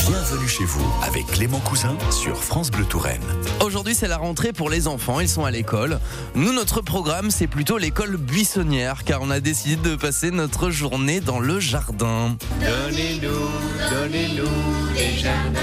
Bienvenue chez vous avec Clément Cousin sur France Bleu Touraine. Aujourd'hui, c'est la rentrée pour les enfants, ils sont à l'école. Nous, notre programme, c'est plutôt l'école buissonnière, car on a décidé de passer notre journée dans le jardin. Donnez-nous des jardins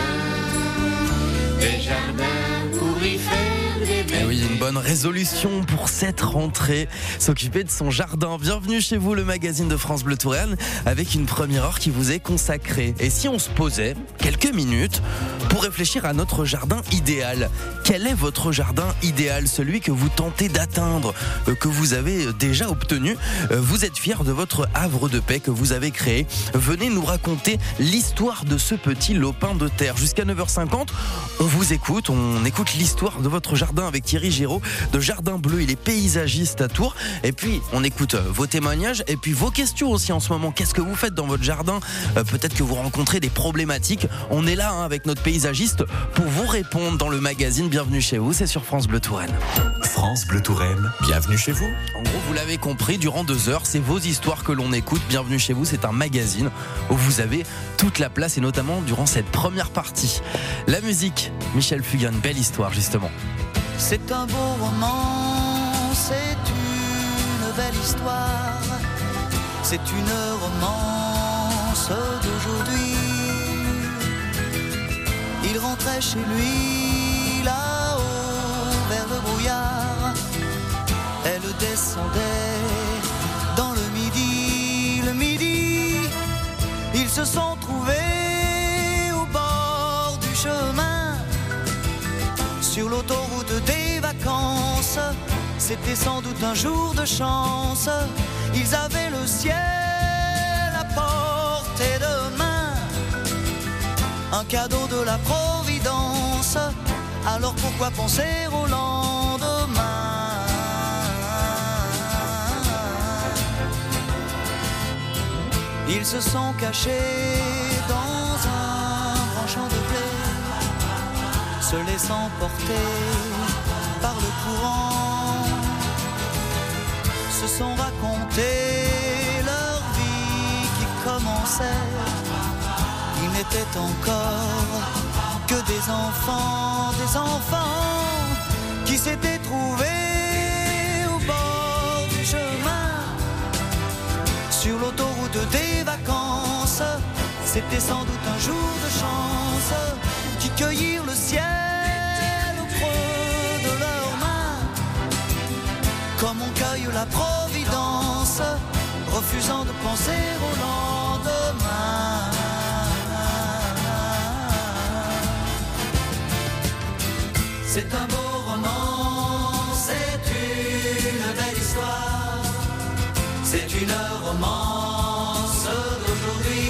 pour y faire des bébés. Et oui, une bonne résolution pour cette rentrée, s'occuper de son jardin. Bienvenue chez vous, le magazine de France Bleu Touraine, avec une première heure qui vous est consacrée. Et si on se posait quelques minutes pour réfléchir à notre jardin idéal? Quel est votre jardin idéal, celui que vous tentez d'atteindre, que vous avez déjà obtenu? Vous êtes fiers de votre havre de paix que vous avez créé? Venez nous raconter l'histoire de ce petit lopin de terre. Jusqu'à 9h50, on vous écoute, on écoute l'histoire de votre jardin avec Thierry Giraud de Jardin Bleu. Il est paysagiste à Tours. Et puis, on écoute vos témoignages et puis vos questions aussi en ce moment. Qu'est-ce que vous faites dans votre jardin? Peut-être que vous rencontrez des problématiques. On est là avec notre paysagiste pour vous répondre dans le magazine. Bienvenue chez vous, c'est sur France Bleu Touraine. France Bleu Touraine, bienvenue chez vous. En gros, vous l'avez compris, durant 2 heures, c'est vos histoires que l'on écoute. Bienvenue chez vous, c'est un magazine où vous avez toute la place et notamment durant cette première partie. La musique, Michel Fugain, une belle histoire justement. C'est un beau roman, c'est une belle histoire, c'est une romance d'aujourd'hui. Il rentrait chez lui là-haut vers le brouillard, elle descendait dans le midi, ils se sont trouvés au bord du chemin. Sur l'autoroute des vacances, c'était sans doute un jour de chance. Ils avaient le ciel à portée de main, un cadeau de la Providence. Alors pourquoi penser au lendemain? Ils se sont cachés dans un grand champ de blé, se laissant porter par le courant, se sont racontés leur vie qui commençait. Ils n'étaient encore que des enfants qui s'étaient trouvés au bord du chemin. Sur l'autoroute des vacances, c'était sans doute un jour de chance, qui cueillirent le ciel au creux de leurs mains, comme on cueille la Providence, refusant de penser au lendemain. C'est un beau roman, c'est une belle histoire, c'est une romance d'aujourd'hui.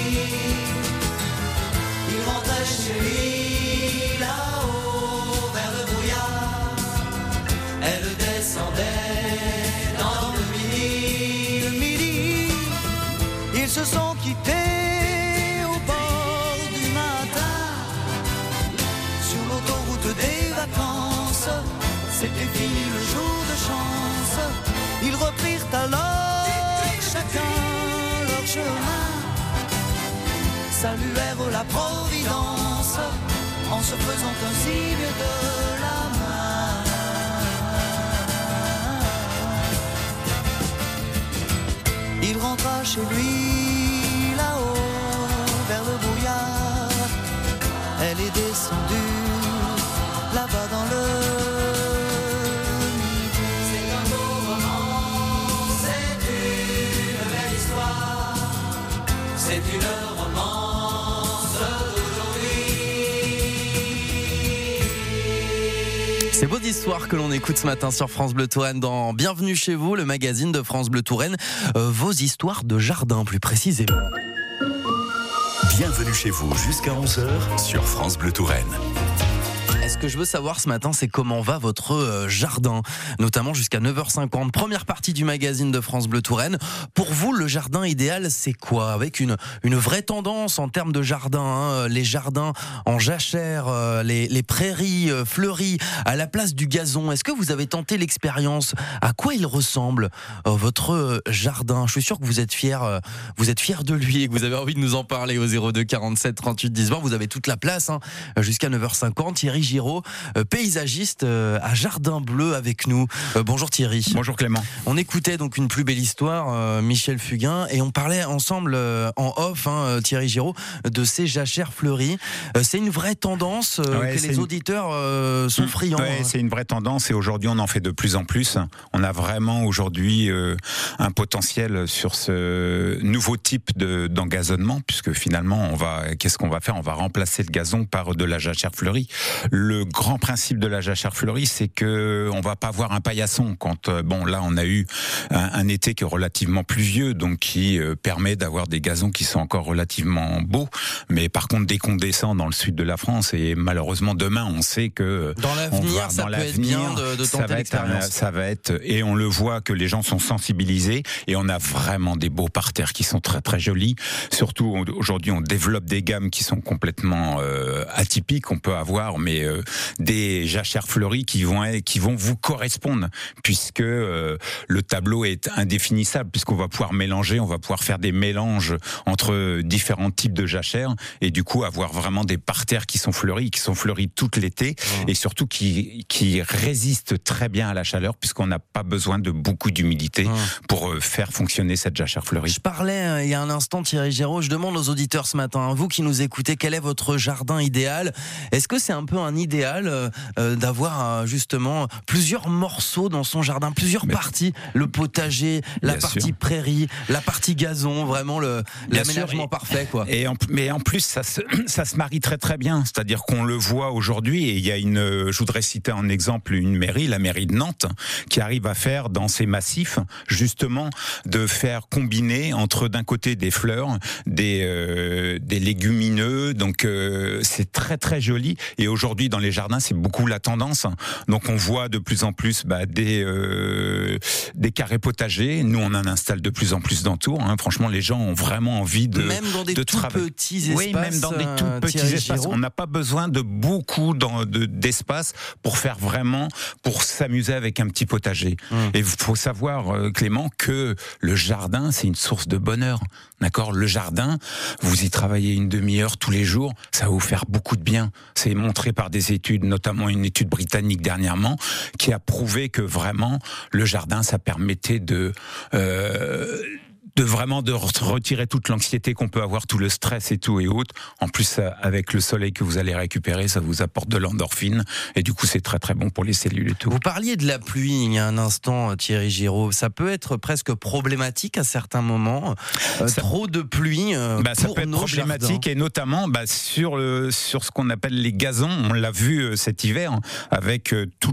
Il rentrait chez lui là-haut vers le brouillard, elle descendait dans le midi. Ils se sont quittés au bord du matin, sur l'autoroute des vacances. C'était fini le jour de chance. Ils reprirent alors chacun leur chemin, saluèrent la Providence en se faisant un signe de la main. Il rentra chez lui là-haut vers le brouillard, elle est descendue là-bas dans le midi. C'est un beau roman, c'est une belle histoire, c'est une romance d'aujourd'hui. C'est beau d'histoire que l'on écoute ce matin sur France Bleu Touraine dans Bienvenue chez vous, le magazine de France Bleu Touraine. Vos histoires de jardin plus précisément. Bienvenue chez vous jusqu'à 11h sur France Bleu Touraine. Ce que je veux savoir ce matin, c'est comment va votre jardin, notamment jusqu'à 9h50. Première partie du magazine de France Bleu Touraine. Pour vous, le jardin idéal, c'est quoi? Avec une vraie tendance en termes de jardin, hein, les jardins en jachère, les prairies fleuries à la place du gazon. Est-ce que vous avez tenté l'expérience? À quoi il ressemble votre jardin? Je suis sûr que vous êtes fiers de lui et que vous avez envie de nous en parler au 02 47 38 10 20. Vous avez toute la place hein, jusqu'à 9h50. Thierry Giraud, paysagiste à Jardin Bleu avec nous. Bonjour Thierry. Bonjour Clément. On écoutait donc Une plus belle histoire, Michel Fugain, et on parlait ensemble en off, hein, Thierry Giraud, de ces jachères fleuries. C'est une vraie tendance que les auditeurs sont friands. Oui, c'est une vraie tendance et aujourd'hui on en fait de plus en plus. On a vraiment aujourd'hui un potentiel sur ce nouveau type d'engazonnement puisque finalement qu'est-ce qu'on va faire? On va remplacer le gazon par de la jachère fleurie. Le grand principe de la jachère fleurie, c'est que on va pas avoir un paillasson quand là on a eu un été qui est relativement pluvieux, donc qui permet d'avoir des gazons qui sont encore relativement beaux. Mais par contre, dès qu'on descend dans le sud de la France et malheureusement demain, on sait que dans l'avenir, ça peut être bien de tenter l'expérience. Ça va être, et on le voit que les gens sont sensibilisés et on a vraiment des beaux parterres qui sont très très jolis. Surtout aujourd'hui, on développe des gammes qui sont complètement atypiques. On peut avoir des jachères fleuries qui vont vous correspondre puisque le tableau est indéfinissable puisqu'on va pouvoir mélanger, on va pouvoir faire des mélanges entre différents types de jachères et du coup avoir vraiment des parterres qui sont fleuris tout l'été et surtout qui résistent très bien à la chaleur puisqu'on n'a pas besoin de beaucoup d'humidité pour faire fonctionner cette jachère fleurie. Je parlais il y a un instant, Thierry Giraud, je demande aux auditeurs ce matin, vous qui nous écoutez, quel est votre jardin idéal? Est-ce que c'est un peu un idéal d'avoir justement plusieurs morceaux dans son jardin, plusieurs parties, le potager, la partie prairie, la partie gazon, vraiment l'aménagement parfait quoi. Mais en plus ça se marie très très bien, c'est-à-dire qu'on le voit aujourd'hui et il y a je voudrais citer en exemple une mairie, la mairie de Nantes, qui arrive à faire dans ses massifs justement de faire combiner entre d'un côté des fleurs, des légumineux, donc c'est très très joli et aujourd'hui dans les jardins c'est beaucoup la tendance. Donc on voit de plus en plus des carrés potagers. Nous on en installe de plus en plus dans Tours. Hein. Franchement les gens ont vraiment envie de même dans des tout petits espaces. Oui, même dans des tout petits espaces. On n'a pas besoin de beaucoup d'espace pour s'amuser avec un petit potager. Et il faut savoir Clément que le jardin c'est une source de bonheur. D'accord, le jardin, vous y travaillez une demi-heure tous les jours, ça va vous faire beaucoup de bien. C'est montré par des études, notamment une étude britannique dernièrement, qui a prouvé que vraiment le jardin, ça permettait de retirer toute l'anxiété qu'on peut avoir, tout le stress et tout et autres. En plus, avec le soleil que vous allez récupérer, ça vous apporte de l'endorphine et du coup, c'est très très bon pour les cellules et tout. Vous parliez de la pluie il y a un instant, Thierry Giraud. Ça peut être presque problématique à certains moments. Trop de pluie ça peut être problématique jardins. Et notamment sur ce qu'on appelle les gazons. On l'a vu cet hiver avec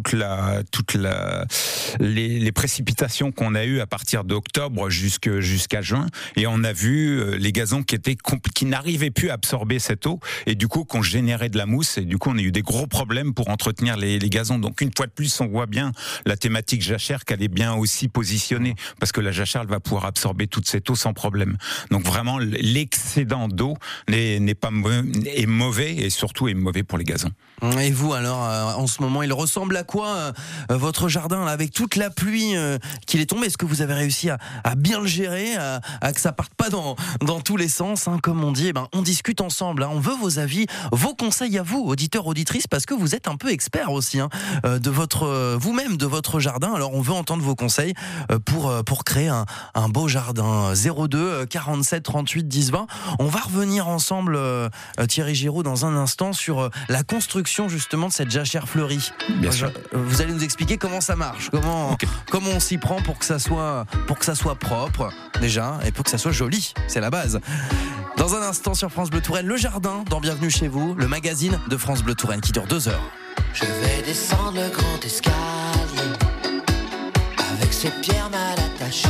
les précipitations qu'on a eues à partir d'octobre jusqu'à juin, et on a vu les gazons qui n'arrivaient plus à absorber cette eau et du coup qu'on générait de la mousse et du coup on a eu des gros problèmes pour entretenir les gazons. Donc une fois de plus on voit bien la thématique jachère qu'elle est bien aussi positionnée parce que la jachère elle va pouvoir absorber toute cette eau sans problème. Donc vraiment l'excédent d'eau est mauvais et surtout est mauvais pour les gazons. Et vous alors en ce moment il ressemble à quoi votre jardin là, avec toute la pluie qu'il est tombée? Est-ce que vous avez réussi à bien le gérer, à que ça parte pas dans tous les sens hein, comme on dit? On discute ensemble, hein. On veut vos avis, vos conseils à vous, auditeurs, auditrices, parce que vous êtes un peu experts aussi hein, vous-même de votre jardin. Alors on veut entendre vos conseils pour créer un beau jardin. 02 47 38 10 20. On va revenir ensemble Thierry Giraud dans un instant sur la construction justement de cette jachère fleurie. Bien sûr. Vous allez nous expliquer comment ça marche, comment on s'y prend pour que ça soit propre déjà et pour que ça soit joli, c'est la base. Dans un instant sur France Bleu Touraine, le jardin dans Bienvenue chez vous, le magazine de France Bleu Touraine qui dure 2 heures. Je vais descendre le grand escalier avec ces pierres mal attachées,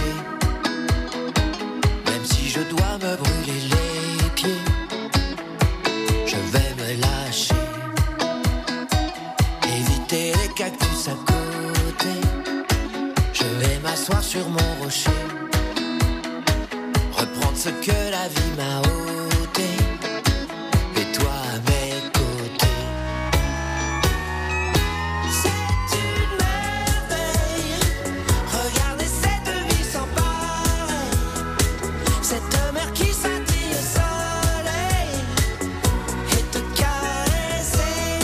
même si je dois me brûler les pieds, je vais me lâcher. sur mon rocher, reprendre ce que la vie m'a ôté, et toi à mes côtés. C'est une merveille, regardez cette vie sans pareil, cette mer qui scintille au soleil, et te caresser.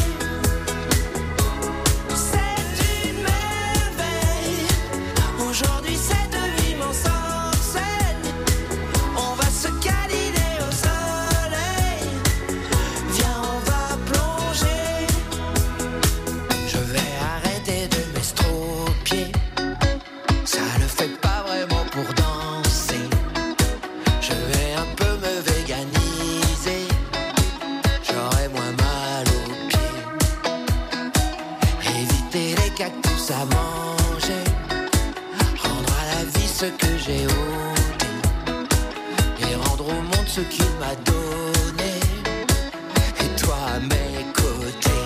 C'est une merveille, aujourd'hui cette vie m'ensorcelle. On va se câliner au soleil, viens on va plonger. Je vais arrêter de m'estropier, ça le fait pas vraiment pour danser. Je vais un peu me véganiser, j'aurai moins mal aux pieds. Éviter les cactus à manger, rendre à la vie ce que j'ai ôté, et rendre au monde ce qu'il m'a donné, et toi à mes côtés.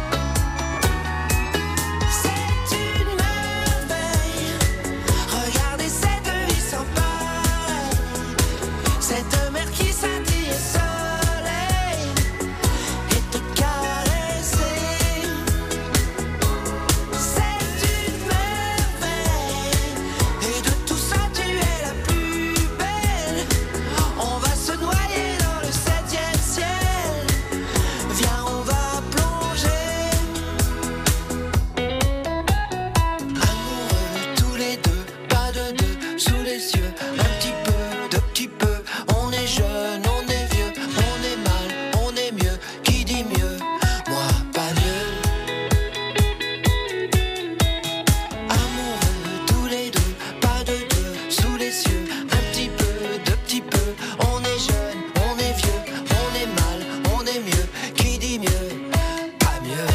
C'est une merveille, regardez cette vie sans pareil, cette mer qui scintille au soleil, et te caresser. C'est une merveille, et de tout ça tu es la plus belle. On va se noyer dans le 7e ciel, viens on va plonger. Amoureux tous les deux, pas de deux, sous les yeux, un petit peu, de petit peu. On est jeune, on est vieux, on est mal, on est mieux. Qui dit mieux? Moi pas mieux. Amoureux tous les deux, pas de deux, sous les yeux, un petit peu, de petit peu. On est jeune, on est vieux, on est mal, on est mieux. Qui dit mieux? Pas mieux.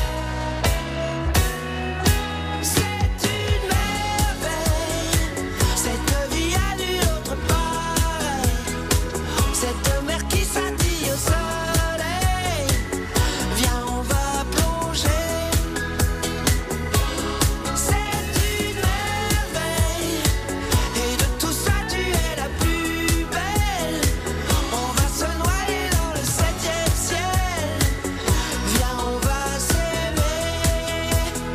C'est une merveille, cette vie a nul autre pareil, cette mer qui scintille au soleil, viens on va plonger. C'est une merveille, et de tout ça tu es la plus belle. On va se noyer dans le 7e ciel, viens on va s'aimer.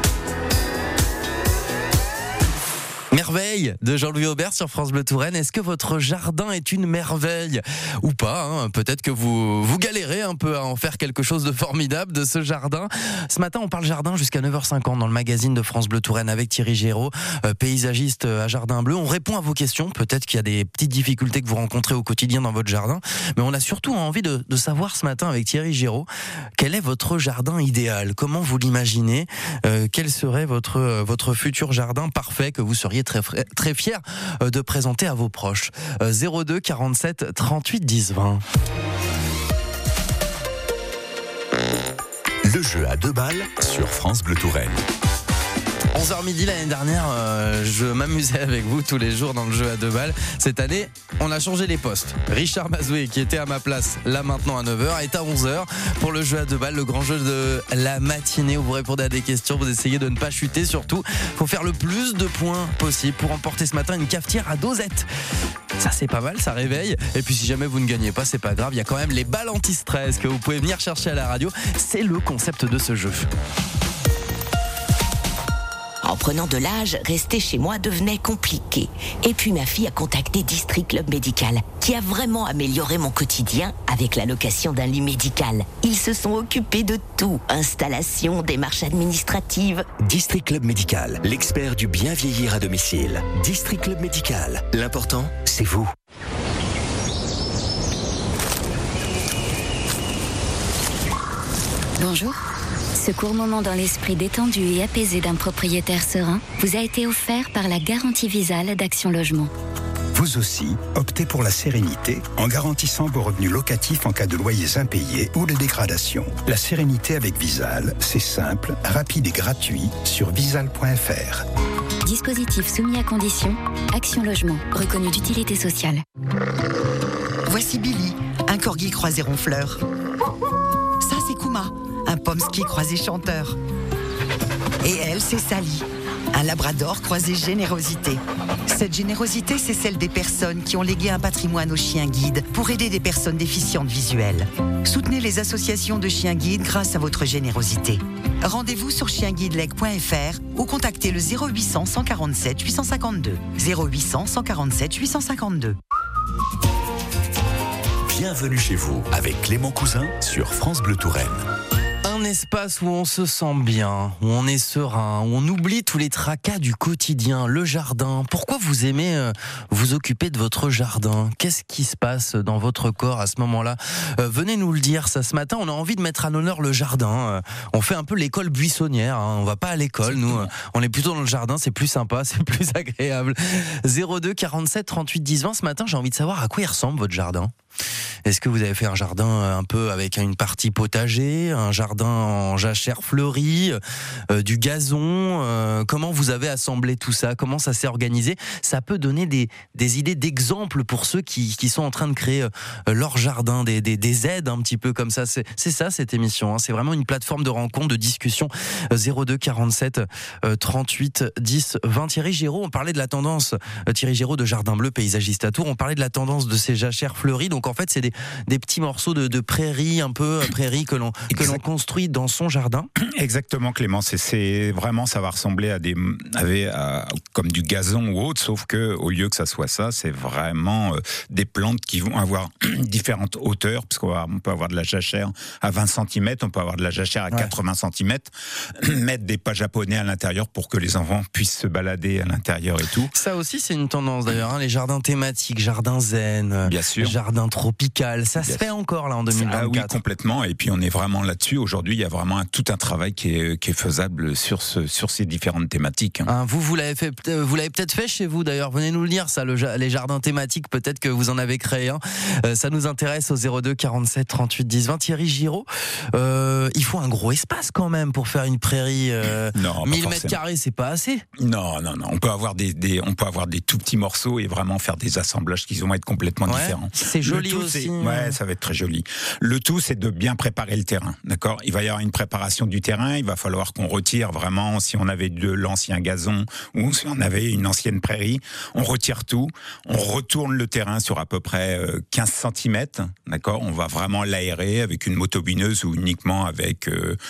Merveille de Jean-Louis Aubert sur France Bleu Touraine. Est-ce que votre jardin est une merveille ou pas, hein? Peut-être que vous galérez un peu à en faire quelque chose de formidable de ce jardin. Ce matin, on parle jardin jusqu'à 9h50 dans le magazine de France Bleu Touraine avec Thierry Géraud, paysagiste à Jardin Bleu. On répond à vos questions. Peut-être qu'il y a des petites difficultés que vous rencontrez au quotidien dans votre jardin, mais on a surtout envie de savoir ce matin avec Thierry Géraud quel est votre jardin idéal, comment vous l'imaginez, quel serait votre futur jardin parfait que vous seriez très fier de présenter à vos proches. 02 47 38 10 20. Le jeu à 2 balles sur France Bleu Touraine. 11h midi l'année dernière, je m'amusais avec vous tous les jours dans le jeu à 2 balles. Cette année, on a changé les postes. Richard Mazoué, qui était à ma place là maintenant à 9h, est à 11h pour le jeu à 2 balles, le grand jeu de la matinée où vous répondez à des questions, vous essayez de ne pas chuter surtout. Il faut faire le plus de points possible pour emporter ce matin une cafetière à dosette. Ça c'est pas mal, ça réveille. Et puis si jamais vous ne gagnez pas, c'est pas grave, il y a quand même les balles anti-stress que vous pouvez venir chercher à la radio. C'est le concept de ce jeu. En prenant de l'âge, rester chez moi devenait compliqué. Et puis ma fille a contacté District Club Médical, qui a vraiment amélioré mon quotidien avec la location d'un lit médical. Ils se sont occupés de tout, installation, démarches administratives. District Club Médical, l'expert du bien vieillir à domicile. District Club Médical, l'important, c'est vous. Bonjour. Ce court moment dans l'esprit détendu et apaisé d'un propriétaire serein vous a été offert par la garantie Visale d'Action Logement. Vous aussi, optez pour la sérénité en garantissant vos revenus locatifs en cas de loyers impayés ou de dégradation. La sérénité avec Visale, c'est simple, rapide et gratuit sur visale.fr. Dispositif soumis à conditions, Action Logement, reconnu d'utilité sociale. Voici Billy, un corgi croisé ronfleur. Ça, c'est Kuma, un pomsky croisé chanteur. Et elle, c'est Sally, Un labrador croisé générosité. Cette générosité, c'est celle des personnes qui ont légué un patrimoine aux chiens guides pour aider des personnes déficientes visuelles. Soutenez les associations de chiens guides grâce à votre générosité. Rendez-vous sur chienguideleg.fr ou contactez le 0800 147 852. 0800 147 852. Bienvenue chez vous avec Clément Cousin sur France Bleu Touraine. Un espace où on se sent bien, où on est serein, où on oublie tous les tracas du quotidien, le jardin. Pourquoi vous aimez vous occuper de votre jardin ? Qu'est-ce qui se passe dans votre corps à ce moment-là ? Venez nous le dire, ça. Ce matin, on a envie de mettre en honneur le jardin. On fait un peu l'école buissonnière, hein. On va pas à l'école, nous. On est plutôt dans le jardin, c'est plus sympa, c'est plus agréable. 02 47 38 10 20. Ce matin, j'ai envie de savoir à quoi il ressemble votre jardin. Est-ce que vous avez fait un jardin un peu avec une partie potager, un jardin en jachère fleurie, du gazon, comment vous avez assemblé tout ça ? Comment ça s'est organisé ? Ça peut donner des idées d'exemples pour ceux qui sont en train de créer leur jardin, des aides un petit peu comme ça. C'est ça cette émission, hein. C'est vraiment une plateforme de rencontre, de discussion. 02 47 38 10 20. Thierry Géraud, on parlait de la tendance, Thierry Géraud de Jardin Bleu, paysagiste à Tours, on parlait de la tendance de ces jachères fleuries. Donc en fait, c'est des petits morceaux de prairies, un peu prairies que l'on construit dans son jardin. Exactement, Clément. C'est vraiment, ça va ressembler à comme du gazon ou autre, sauf que au lieu que ça soit ça, c'est vraiment des plantes qui vont avoir différentes hauteurs, parce qu'on peut avoir de la jachère à 20 cm, on peut avoir de la jachère à 80 cm, mettre des pas japonais à l'intérieur pour que les enfants puissent se balader à l'intérieur et tout. Ça aussi, c'est une tendance d'ailleurs, hein, les jardins thématiques, jardins zen, bien sûr, jardins tropical, ça se fait encore là en 2024. Ah oui, complètement. Et puis on est vraiment là-dessus. Aujourd'hui, il y a vraiment tout un travail qui est faisable sur ces différentes thématiques. Hein, vous l'avez peut-être fait chez vous d'ailleurs. Venez nous le dire, ça, les jardins thématiques, peut-être que vous en avez créé un. Ça nous intéresse au 02 47 38 10 20. Thierry Géraud, il faut un gros espace quand même pour faire une prairie. Non, 1000 mètres carrés, c'est pas assez. Non. On peut avoir des tout petits morceaux et vraiment faire des assemblages qui vont être complètement différents. C'est joli aussi. Ouais, ça va être très joli. Le tout, c'est de bien préparer le terrain, d'accord ? Il va y avoir une préparation du terrain, il va falloir qu'on retire vraiment, si on avait de l'ancien gazon ou si on avait une ancienne prairie, on retire tout, on retourne le terrain sur à peu près 15 cm, d'accord ? On va vraiment l'aérer avec une motobineuse ou uniquement avec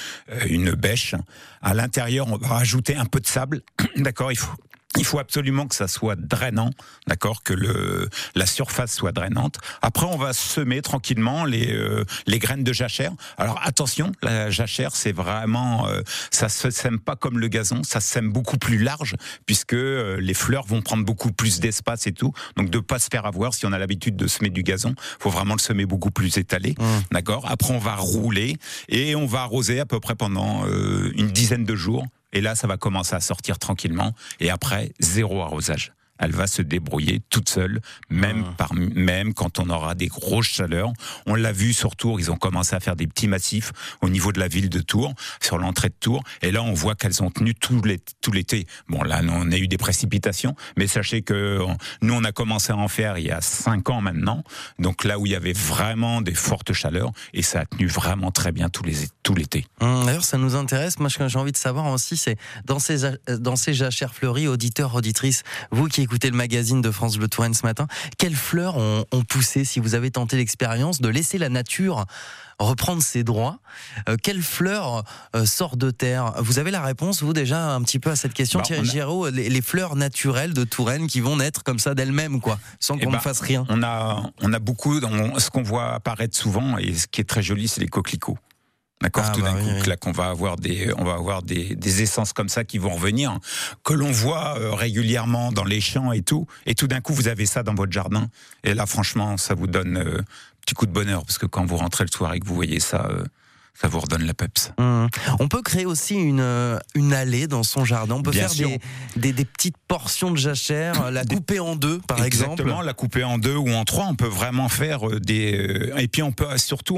une bêche. À l'intérieur, on va rajouter un peu de sable, d'accord ? Il faut absolument que ça soit drainant, d'accord, que la surface soit drainante. Après, on va semer tranquillement les graines de jachère. Alors attention, la jachère, c'est vraiment, ça se sème pas comme le gazon, ça se sème beaucoup plus large puisque les fleurs vont prendre beaucoup plus d'espace et tout. Donc de pas se faire avoir. Si on a l'habitude de semer du gazon, faut vraiment le semer beaucoup plus étalé, d'accord. Après, on va rouler et on va arroser à peu près pendant une dizaine de jours. Et là, ça va commencer à sortir tranquillement. Et après, 0 arrosage. Elle va se débrouiller toute seule, même quand on aura des grosses chaleurs. On l'a vu sur Tours, ils ont commencé à faire des petits massifs au niveau de la ville de Tours, sur l'entrée de Tours. Et là, on voit qu'elles ont tenu tout l'été. Bon, là, on a eu des précipitations, mais sachez que nous, on a commencé à en faire il y a 5 ans maintenant. Donc là où il y avait vraiment des fortes chaleurs, et ça a tenu vraiment très bien tout l'été. D'ailleurs, ça nous intéresse. Moi, ce que j'ai envie de savoir aussi, c'est dans ces jachères fleuries, auditeurs, auditrices, vous qui écoutez le magazine de France Bleu Touraine ce matin, quelles fleurs ont poussé, si vous avez tenté l'expérience de laisser la nature reprendre ses droits, quelles fleurs sortent de terre ? Vous avez la réponse, vous, déjà, un petit peu à cette question, Thierry Géraud, les fleurs naturelles de Touraine qui vont naître comme ça d'elles-mêmes, quoi, sans qu'on ne fasse rien. On a beaucoup, ce qu'on voit apparaître souvent, et ce qui est très joli, c'est les coquelicots. D'accord, tout d'un coup, là qu'on va avoir des essences comme ça qui vont revenir, que l'on voit régulièrement dans les champs et tout d'un coup vous avez ça dans votre jardin, et là franchement ça vous donne un petit coup de bonheur, parce que quand vous rentrez le soir et que vous voyez ça, ça vous redonne la peps. On peut créer aussi une allée dans son jardin. On peut faire des petites portions de jachère, la couper en deux, par exemple. Exactement, la couper en 2 ou en 3. On peut vraiment faire et puis on peut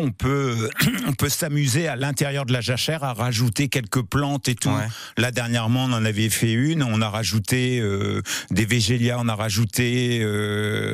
s'amuser à l'intérieur de la jachère à rajouter quelques plantes et tout. Ouais. Là dernièrement, on en avait fait une. On a rajouté des végélias. On a rajouté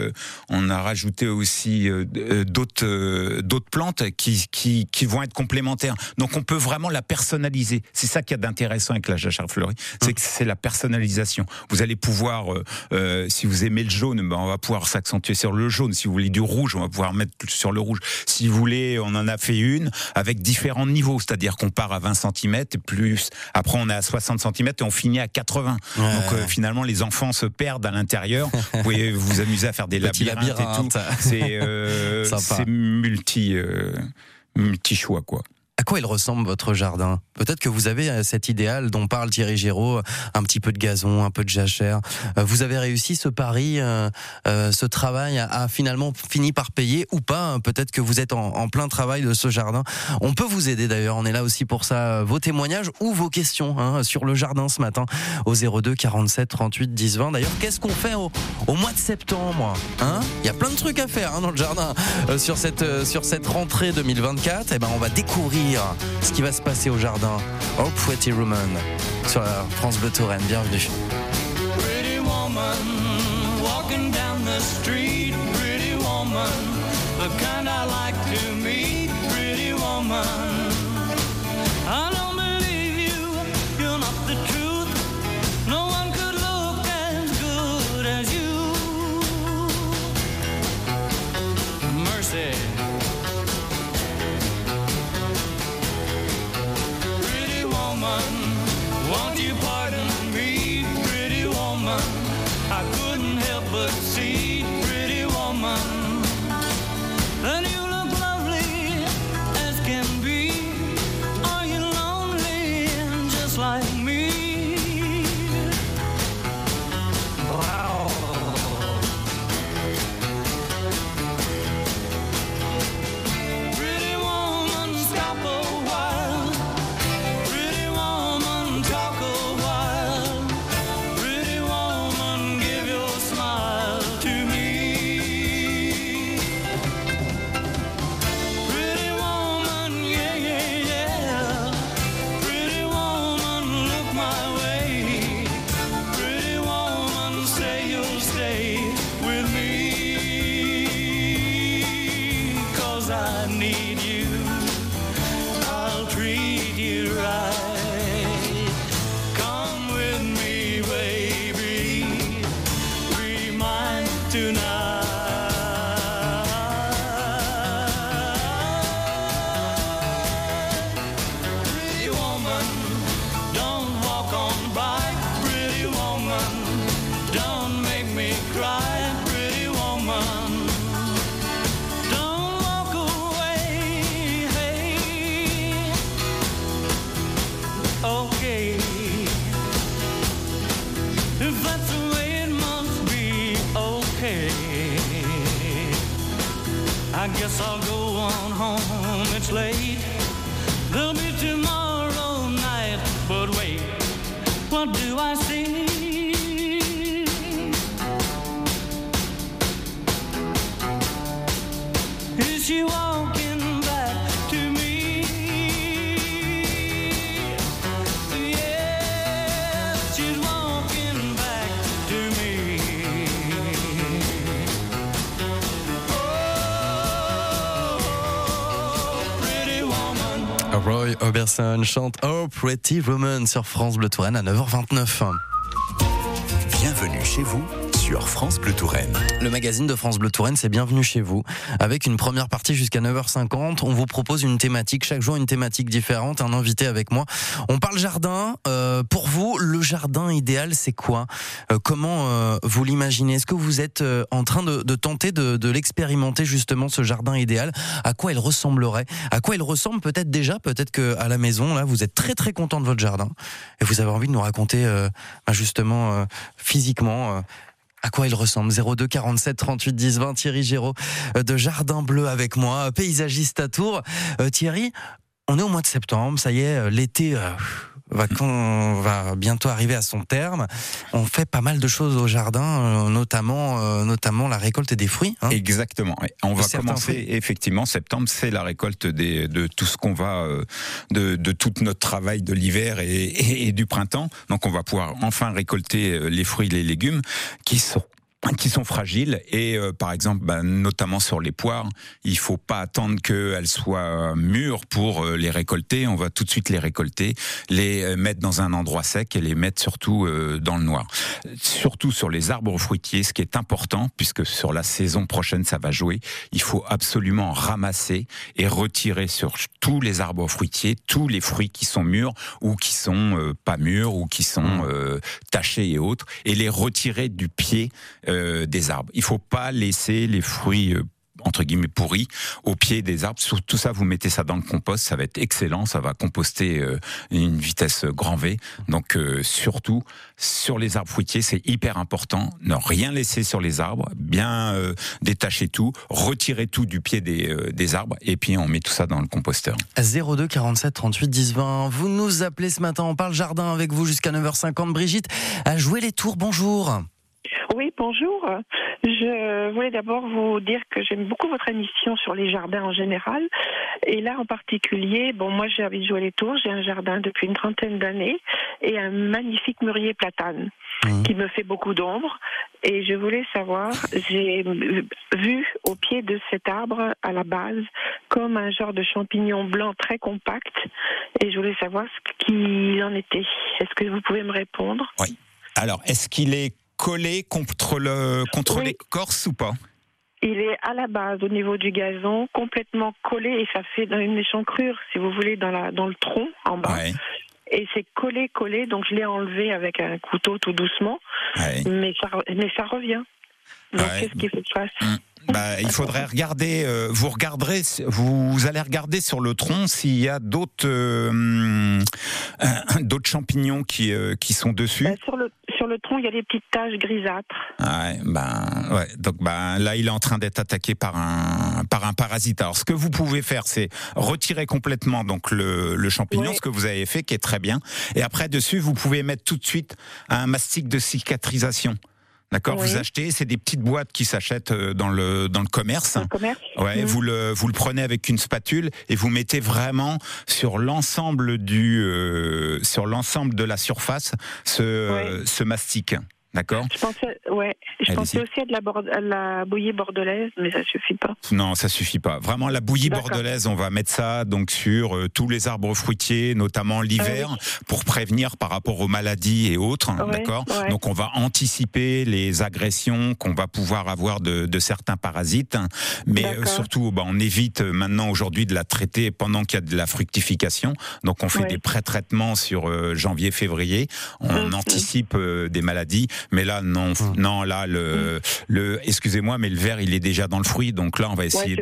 aussi d'autres plantes qui vont être complémentaires supplémentaire. Donc on peut vraiment la personnaliser. C'est ça qu'il y a d'intéressant avec la jachère fleurie, c'est que c'est la personnalisation. Vous allez pouvoir, si vous aimez le jaune, on va pouvoir s'accentuer sur le jaune. Si vous voulez du rouge, on va pouvoir mettre sur le rouge. Si vous voulez, on en a fait une avec différents niveaux, c'est-à-dire qu'on part à 20 cm et plus, après on est à 60 cm et on finit à 80. Ouais. Donc finalement les enfants se perdent à l'intérieur. Vous pouvez vous amuser à faire des labyrinthes et tout. C'est multi-choix, quoi. À quoi il ressemble votre jardin ? Peut-être que vous avez cet idéal dont parle Thierry Géraud, un petit peu de gazon, un peu de jachère. Vous avez réussi ce pari, ce travail a finalement fini par payer ou pas ? Peut-être que vous êtes en plein travail de ce jardin. On peut vous aider d'ailleurs, on est là aussi pour ça. Vos témoignages ou vos questions sur le jardin ce matin au 02 47 38 10 20. D'ailleurs, qu'est-ce qu'on fait au mois de septembre ? Il y a plein de trucs à faire dans le jardin sur cette rentrée 2024. Eh ben, on va découvrir ce qui va se passer au jardin. Oh Pretty Woman sur la France Bleu Touraine, bienvenue. Pretty woman, walking down the street, pretty woman, the kind I like to meet, pretty woman. I don't believe you, you're not the truth. No one could look as good as you. Mercy. Won't you pardon me, pretty woman? I couldn't help but see, pretty woman, that you look lovely as can be. Are you lonely just like me? Wow. Pretty woman, stop a while. Pretty woman, talk a while. Pretty woman, give your smile to me. Pretty woman, yeah, yeah, yeah. Pretty woman, look my way. Pretty woman, say you'll stay with me. 'Cause I need you, I'll treat you right. Come with me, baby, be mine tonight. Pretty woman, don't walk on by. Pretty woman, don't make me cry. Pretty woman, don't walk away. Hey, okay, if that's the way it must be, okay. I guess I'll go on home, it's late. There'll be tomorrow night, but wait, what do I see? Is she walking back to me? Yes, she's walking back to me. Oh, pretty woman. Roy Orbison chante Oh Pretty Woman sur France Bleu Touraine à 9h29. Bienvenue chez vous sur France Bleu Touraine. Le magazine de France Bleu Touraine, c'est Bienvenue chez vous. Avec une première partie jusqu'à 9h50, on vous propose une thématique, chaque jour une thématique différente, un invité avec moi. On parle jardin. Pour vous, le jardin idéal, c'est quoi ? Comment vous l'imaginez ? Est-ce que vous êtes en train de tenter de l'expérimenter justement, ce jardin idéal ? À quoi il ressemblerait ? À quoi il ressemble peut-être déjà ? Peut-être qu'à la maison, là, vous êtes très très content de votre jardin et vous avez envie de nous raconter justement physiquement à quoi il ressemble. 02 47 38 10 20. Thierry Géraud de Jardin Bleu avec moi, paysagiste à Tours. Thierry, on est au mois de septembre, ça y est, l'été va bientôt arriver à son terme. On fait pas mal de choses au jardin, notamment la récolte des fruits. Exactement. On va commencer effectivement septembre, c'est la récolte de tout ce qu'on va de tout notre travail de l'hiver et du printemps. Donc on va pouvoir enfin récolter les fruits et les légumes qui sont qui sont fragiles et par exemple notamment sur les poires, il faut pas attendre qu'elles soient mûres pour les récolter, on va tout de suite les récolter, les mettre dans un endroit sec et les mettre surtout dans le noir. Surtout sur les arbres fruitiers, ce qui est important puisque sur la saison prochaine ça va jouer, il faut absolument ramasser et retirer sur tous les arbres fruitiers tous les fruits qui sont mûrs ou qui sont pas mûrs ou qui sont tachés et autres et les retirer du pied des arbres. Il faut pas laisser les fruits entre guillemets pourris au pied des arbres. Tout ça, vous mettez ça dans le compost, ça va être excellent, ça va composter une vitesse grand V. Donc surtout sur les arbres fruitiers, c'est hyper important. Ne rien laisser sur les arbres, bien détacher tout, retirer tout du pied des arbres et puis on met tout ça dans le composteur. 02 47 38 10 20. Vous nous appelez ce matin, on parle jardin avec vous jusqu'à 9h50. Brigitte a joué les tours. Bonjour. Oui, bonjour. Je voulais d'abord vous dire que j'aime beaucoup votre émission sur les jardins en général. Et là, en particulier, moi, j'ai envie de jouer les tours. J'ai un jardin depuis une 30aine d'années et un magnifique mûrier platane qui me fait beaucoup d'ombre. Et je voulais savoir, j'ai vu au pied de cet arbre, à la base, comme un genre de champignon blanc très compact. Et je voulais savoir ce qu'il en était. Est-ce que vous pouvez me répondre ? Oui. Alors, est-ce qu'il est collé contre l'écorce ou pas ? Il est à la base, au niveau du gazon, complètement collé et ça fait dans une échancrure, si vous voulez, dans le tronc, en bas. Ouais. Et c'est collé, donc je l'ai enlevé avec un couteau tout doucement, mais ça revient. Donc qu'est-ce qu'il faut que je fasse ? Il faudrait regarder. Vous allez regarder sur le tronc s'il y a d'autres champignons qui sont dessus. Sur le tronc, il y a des petites taches grisâtres. Donc là, il est en train d'être attaqué par un parasite. Alors, ce que vous pouvez faire, c'est retirer complètement donc le champignon, ce que vous avez fait, qui est très bien. Et après, dessus, vous pouvez mettre tout de suite un mastic de cicatrisation. D'accord, vous achetez, c'est des petites boîtes qui s'achètent dans le commerce. Vous le prenez avec une spatule et vous mettez vraiment sur l'ensemble de la surface ce mastic. D'accord. Je pensais aussi à la bouillie bordelaise, mais ça suffit pas. Non, ça suffit pas. Vraiment, la bouillie bordelaise, on va mettre ça donc sur tous les arbres fruitiers, notamment l'hiver, pour prévenir par rapport aux maladies et autres. D'accord. Donc, on va anticiper les agressions qu'on va pouvoir avoir de certains parasites, mais surtout, on évite maintenant aujourd'hui de la traiter pendant qu'il y a de la fructification. Donc, on fait des pré-traitements sur janvier-février. On anticipe des maladies. Mais là, non, là, excusez-moi, mais le ver, il est déjà dans le fruit, donc là, on va essayer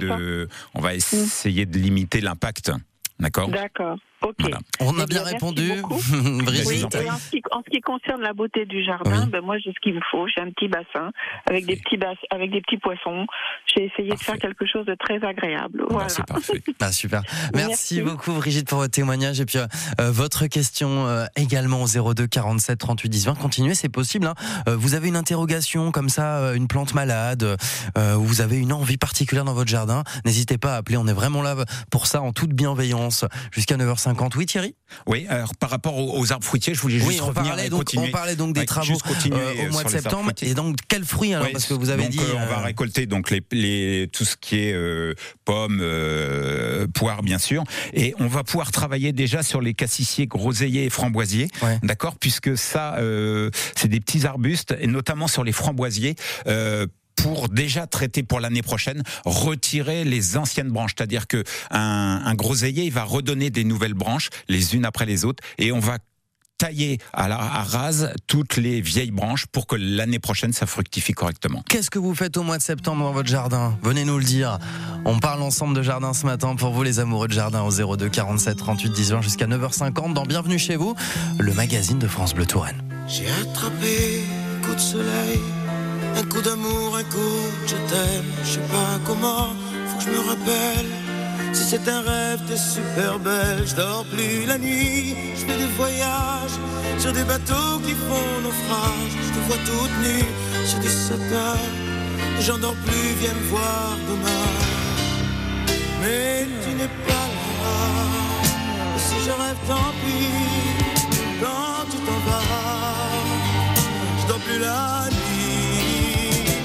de limiter l'impact. D'accord. Ok. Voilà. On a bien répondu. Brigitte. Et en ce qui concerne la beauté du jardin, moi j'ai ce qu'il me faut. J'ai un petit bassin avec des petits poissons. J'ai essayé de faire quelque chose de très agréable. Voilà. C'est parfait. Super. Merci beaucoup Brigitte pour votre témoignage et puis votre question également au 02 47 38 10 20. Continuez, c'est possible. Vous avez une interrogation comme ça, une plante malade, ou vous avez une envie particulière dans votre jardin, n'hésitez pas à appeler. On est vraiment là pour ça en toute bienveillance jusqu'à 9h50. Oui Thierry ? Oui, alors par rapport aux arbres fruitiers, je voulais juste revenir et continuer. On parlait donc des travaux au mois de septembre. Et donc quels fruits alors, parce que vous avez dit on va récolter donc tout ce qui est pommes, poires bien sûr, et on va pouvoir travailler déjà sur les cassissiers, groseilliers et framboisiers, d'accord, puisque ça c'est des petits arbustes et notamment sur les framboisiers. Pour déjà traiter pour l'année prochaine, retirer les anciennes branches. C'est-à-dire que un groseillier, il va redonner des nouvelles branches, les unes après les autres, et on va tailler à rase toutes les vieilles branches pour que l'année prochaine, ça fructifie correctement. Qu'est-ce que vous faites au mois de septembre dans votre jardin ? Venez nous le dire. On parle ensemble de jardin ce matin pour vous les amoureux de jardin au 02 47 38 10 20 jusqu'à 9h50 dans Bienvenue chez vous, le magazine de France Bleu Touraine. J'ai attrapé un coup de soleil, un coup d'amour, un coup de je t'aime. Je sais pas comment, faut que je me rappelle. Si c'est un rêve, t'es super belle. Je dors plus la nuit, je fais des voyages sur des bateaux qui font naufrage. Je te vois toute nue sur des sauteurs. J'en dors plus, viens me voir demain. Mais tu n'es pas là. Et si je rêve, tant pis. Quand tu t'en vas, je dors plus la nuit.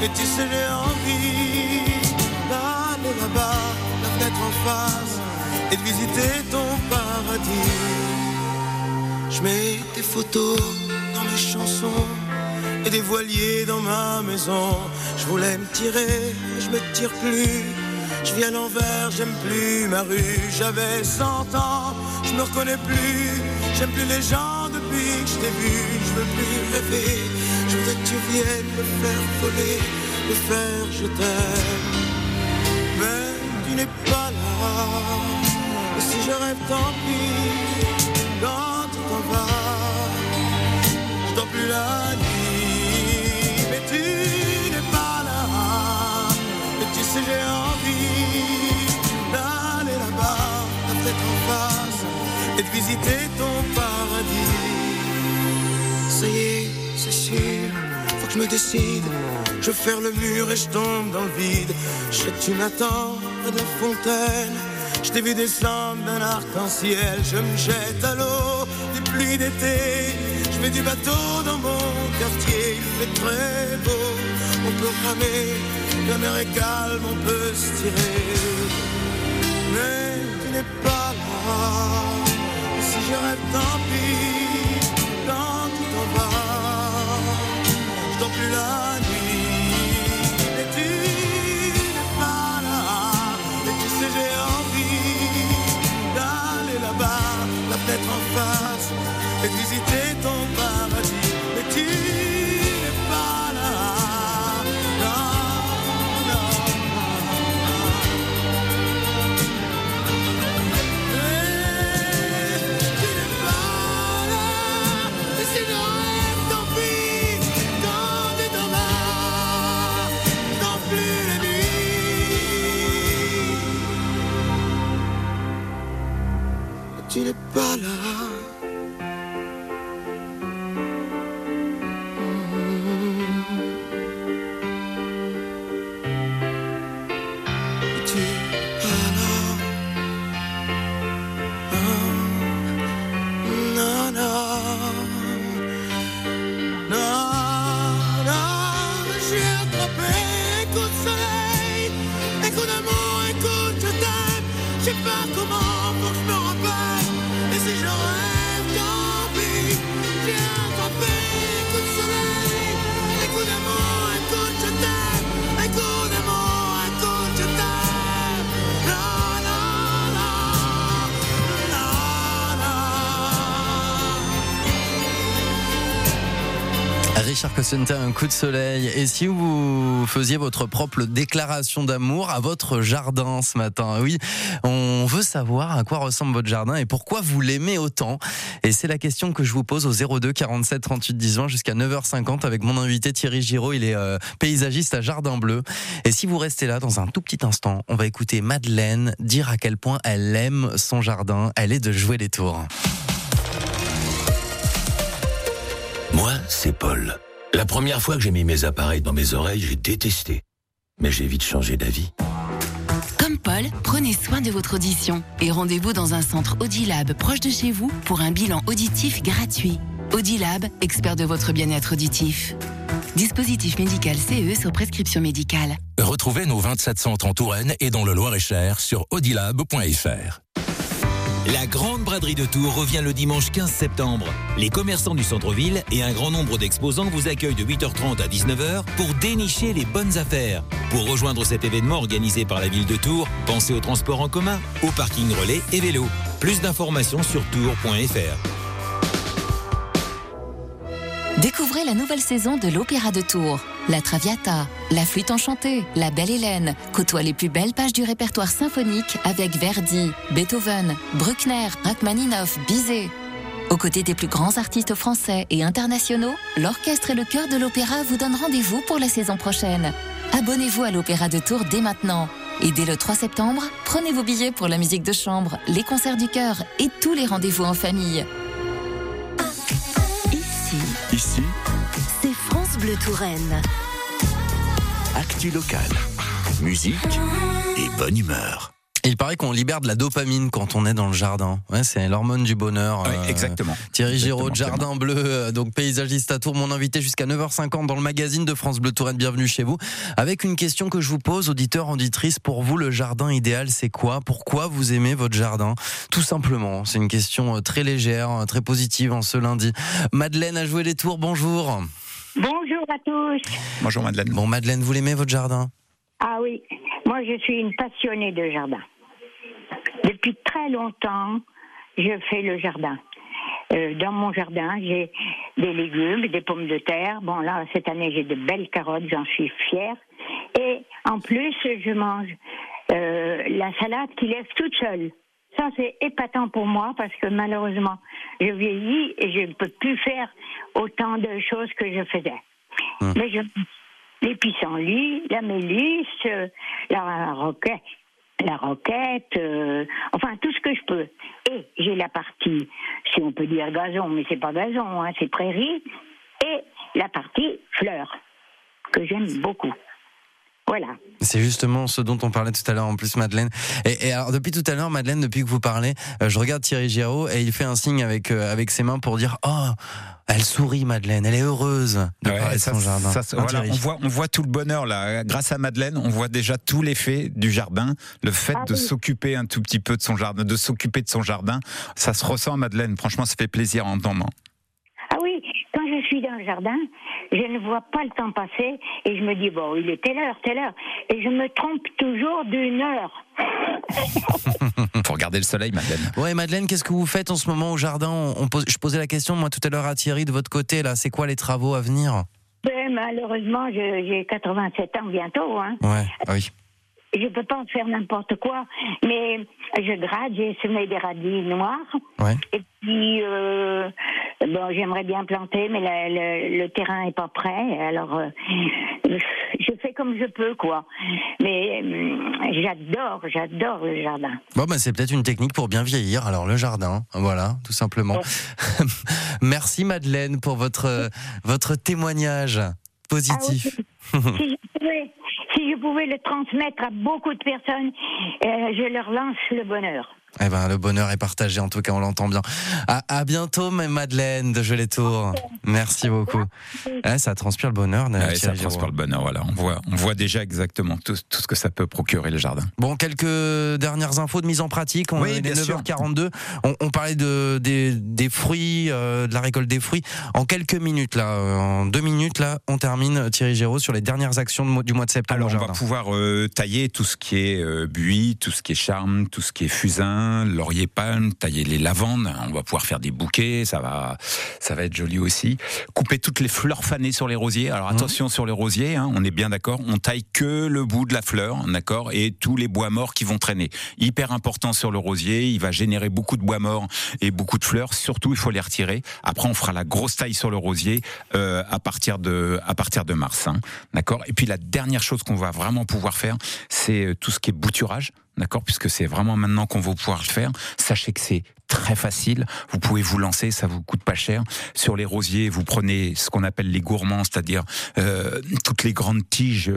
Mais tu sais j'ai envie d'aller là-bas, la fenêtre en face, et de visiter ton paradis. Je mets des photos dans mes chansons et des voiliers dans ma maison. Je voulais me tirer, mais je me tire plus. Je vis à l'envers, j'aime plus ma rue. J'avais 100 ans, je me reconnais plus. J'aime plus les gens depuis que je t'ai vu. Je veux plus rêver, je voudrais que tu viennes me faire voler, me faire je t'aime. Mais tu n'es pas là, et si je rêve tant pis. Quand tu t'en vas, je dors plus la nuit. Mais tu n'es pas là, et tu sais j'ai envie d'aller là-bas, la tête en face, et de visiter ton paradis. Ça y est, c'est sûr, faut que je me décide. Je ferme le mur et je tombe dans le vide. Je sais que tu m'attends près de la fontaine. Je t'ai vu descendre d'un arc-en-ciel. Je me jette à l'eau des pluies d'été. Je mets du bateau dans mon quartier. Il fait très beau, on peut ramer. La mer est calme, on peut se tirer. Mais tu n'es pas là, et si je rêve tant pis. Quand tu t'en vas, je dors plus la nuit. Mais tu n'es pas là, et tu sais j'ai envie d'aller là-bas, la fenêtre en face, et de visiter ton paradis. Mais tu n'es pas là, non, non. Mais tu n'es pas là, et si je rêve tant pis. Quand tu t'en vas, non plus la nuit. Tu n'es pas là. Tu n'es pas là. Non, non. Non, non. J'ai attrapé un coup de soleil, un coup d'amour, un coup de je t'aime. Je sais pas comment, faut que je me rappelle. Et si je rêve, tant pis. J'ai attrapé un coup de soleil, un coup d'amour, un coup de je t'aime. Un coup d'amour, un coup de je t'aime. Non, non, non, non, non. Richard Cossenter, un coup de soleil. Et si vous faisiez votre propre déclaration d'amour à votre jardin ce matin? Oui, on veut savoir à quoi ressemble votre jardin et pourquoi vous l'aimez autant. Et c'est la question que je vous pose au 02 47 38 10 20 jusqu'à 9h50 avec mon invité Thierry Giraud. Il est paysagiste à Jardin Bleu. Et si vous restez là dans un tout petit instant, on va écouter Madeleine dire à quel point elle aime son jardin. Elle est de Jouer les Tours. Moi, c'est Paul. La première fois que j'ai mis mes appareils dans mes oreilles, j'ai détesté. Mais j'ai vite changé d'avis. Comme Paul, prenez soin de votre audition et rendez-vous dans un centre Audilab proche de chez vous pour un bilan auditif gratuit. Audilab, expert de votre bien-être auditif. Dispositif médical CE sur prescription médicale. Retrouvez nos 27 centres en Touraine et dans le Loir-et-Cher sur audilab.fr. La grande braderie de Tours revient le dimanche 15 septembre. Les commerçants du centre-ville et un grand nombre d'exposants vous accueillent de 8h30 à 19h pour dénicher les bonnes affaires. Pour rejoindre cet événement organisé par la ville de Tours, pensez au transport en commun, au parking relais et vélo. Plus d'informations sur tours.fr. Découvrez la nouvelle saison de l'Opéra de Tours. La Traviata, la Flûte enchantée, la Belle Hélène côtoient les plus belles pages du répertoire symphonique avec Verdi, Beethoven, Bruckner, Rachmaninoff, Bizet. Aux côtés des plus grands artistes français et internationaux, l'orchestre et le chœur de l'opéra vous donnent rendez-vous pour la saison prochaine. Abonnez-vous à l'Opéra de Tours dès maintenant. Et dès le 3 septembre, prenez vos billets pour la musique de chambre, les concerts du chœur et tous les rendez-vous en famille. Ici, c'est France Bleu Touraine. actu locale, musique et bonne humeur. Et il paraît qu'on libère de la dopamine quand on est dans le jardin. Ouais, c'est l'hormone du bonheur. Exactement. Thierry Géraud de Jardin Bleu, donc paysagiste à Tours, mon invité jusqu'à 9h50 dans le magazine de France Bleu Touraine. Bienvenue chez vous. Avec une question que je vous pose, auditeur, auditrice, pour vous, le jardin idéal, c'est quoi? Pourquoi vous aimez votre jardin? Tout simplement. C'est une question très légère, très positive en ce lundi. Madeleine a joué les tours. Bonjour. Bonjour à tous. Bonjour Madeleine. Bon, Madeleine, vous l'aimez votre jardin? Ah oui, moi je suis une passionnée de jardin. Depuis très longtemps, je fais le jardin. Dans mon jardin, j'ai des légumes, des pommes de terre. Bon là, cette année, j'ai de belles carottes, j'en suis fière. Et en plus, je mange la salade qui lève toute seule. Ça, c'est épatant pour moi parce que malheureusement, je vieillis et je ne peux plus faire autant de choses que je faisais. Mais les pissenlits, la mélisse, la roquette, enfin tout ce que je peux. Et j'ai la partie, si on peut dire gazon, mais c'est pas gazon, hein, c'est prairie, et la partie fleurs, que j'aime beaucoup. Voilà. C'est justement ce dont on parlait tout à l'heure en plus, Madeleine. Et alors depuis tout à l'heure, Madeleine, depuis que vous parlez, je regarde Thierry Géraud et il fait un signe avec ses mains pour dire « Oh, elle sourit Madeleine, elle est heureuse de parler de son jardin. » Voilà, on voit tout le bonheur là. Grâce à Madeleine, on voit déjà tout l'effet du jardin. Le fait de s'occuper un tout petit peu de son jardin, de s'occuper de son jardin, ça se ressent, Madeleine. Franchement, ça fait plaisir à entendre. Ah oui, quand je suis dans le jardin, je ne vois pas le temps passer et je me dis, bon, il est telle heure. Et je me trompe toujours d'une heure. Faut regarder le soleil, Madeleine. Ouais, Madeleine, qu'est-ce que vous faites en ce moment au jardin? Je posais la question, moi, tout à l'heure à Thierry, de votre côté, là. C'est quoi les travaux à venir? Malheureusement, j'ai 87 ans bientôt. Hein. Ouais, oui. Je peux pas faire n'importe quoi, mais je gratte, j'ai semé des radis noirs. Ouais. Et puis, bon, j'aimerais bien planter, mais le terrain est pas prêt. Alors, je fais comme je peux, quoi. Mais j'adore le jardin. Bon, c'est peut-être une technique pour bien vieillir. Alors, le jardin, voilà, tout simplement. Ouais. Merci, Madeleine, pour votre témoignage positif. Ah oui. Si je pouvais le transmettre à beaucoup de personnes, je leur lance le bonheur. Eh ben, le bonheur est partagé, en tout cas, on l'entend bien. À bientôt, Madeleine de Jouer les Tours. Merci beaucoup. Ça transpire le bonheur. Ça transpire le bonheur, voilà. On voit déjà exactement tout ce que ça peut procurer le jardin. Bon, quelques dernières infos de mise en pratique. Il est 9h42. On parlait des fruits, de la récolte des fruits. En quelques minutes, là, en 2 minutes, là, on termine, Thierry Géraud, sur les dernières actions du mois de septembre. Alors, on va pouvoir tailler tout ce qui est buis, tout ce qui est charme, tout ce qui est fusain, laurier palme, tailler les lavandes, on va pouvoir faire des bouquets, ça va être joli aussi. Couper toutes les fleurs fanées sur les rosiers. Alors attention sur les rosiers, on est bien d'accord, on taille que le bout de la fleur, d'accord, et tous les bois morts qui vont traîner. Hyper important sur le rosier, il va générer beaucoup de bois morts et beaucoup de fleurs, surtout il faut les retirer. Après on fera la grosse taille sur le rosier à partir de mars, d'accord. Et puis la dernière chose qu'on va vraiment pouvoir faire, c'est tout ce qui est bouturage. D'accord, puisque c'est vraiment maintenant qu'on va pouvoir le faire. Sachez que c'est très facile. Vous pouvez vous lancer, ça vous coûte pas cher. Sur les rosiers, vous prenez ce qu'on appelle les gourmands, c'est-à-dire toutes les grandes tiges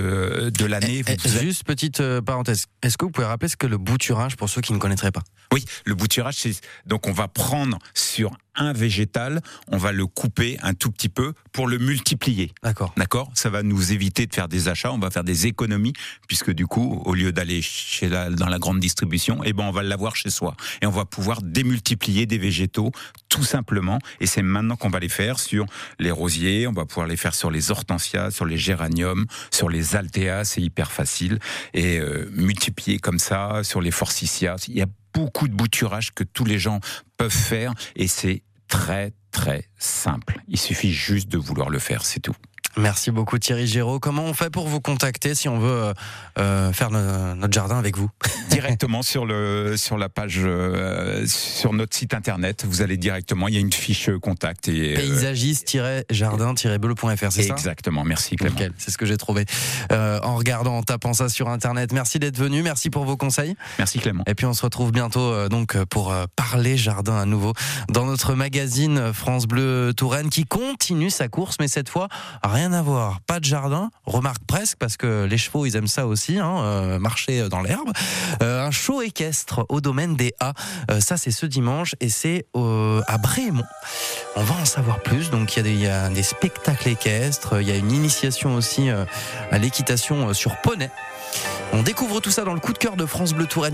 de l'année. Juste petite parenthèse. Est-ce que vous pouvez rappeler ce que le bouturage pour ceux qui ne connaîtraient pas? Oui, le bouturage, c'est donc on va prendre sur un végétal, on va le couper un tout petit peu pour le multiplier. D'accord. Ça va nous éviter de faire des achats, on va faire des économies, puisque du coup, au lieu d'aller dans la grande distribution, on va l'avoir chez soi. Et on va pouvoir démultiplier des végétaux, tout simplement. Et c'est maintenant qu'on va les faire sur les rosiers, on va pouvoir les faire sur les hortensias, sur les géraniums, sur les altéas, c'est hyper facile. Et multiplier comme ça sur les forsythias. Il y a beaucoup de bouturage que tous les gens peuvent faire et c'est très très simple. Il suffit juste de vouloir le faire, c'est tout. Merci beaucoup Thierry Géraud. Comment on fait pour vous contacter si on veut faire notre jardin avec vous? Directement sur la page, sur notre site internet. Vous allez directement, il y a une fiche contact. Paysagiste-jardin-bleu.fr, c'est ça? Exactement, merci Clément. Nickel, c'est ce que j'ai trouvé en regardant, en tapant ça sur internet. Merci d'être venu, merci pour vos conseils. Merci Clément. Et puis on se retrouve bientôt pour parler jardin à nouveau dans notre magazine France Bleu Touraine qui continue sa course, mais cette fois rien à voir, pas de jardin, remarque presque parce que les chevaux ils aiment ça aussi, marcher dans l'herbe. un show équestre au domaine des A. Ça, c'est ce dimanche et c'est à Brémont. On va en savoir plus. Donc, il y a des spectacles équestres. Il y a une initiation aussi à l'équitation sur poney. On découvre tout ça dans le coup de cœur de France Bleu Touraine.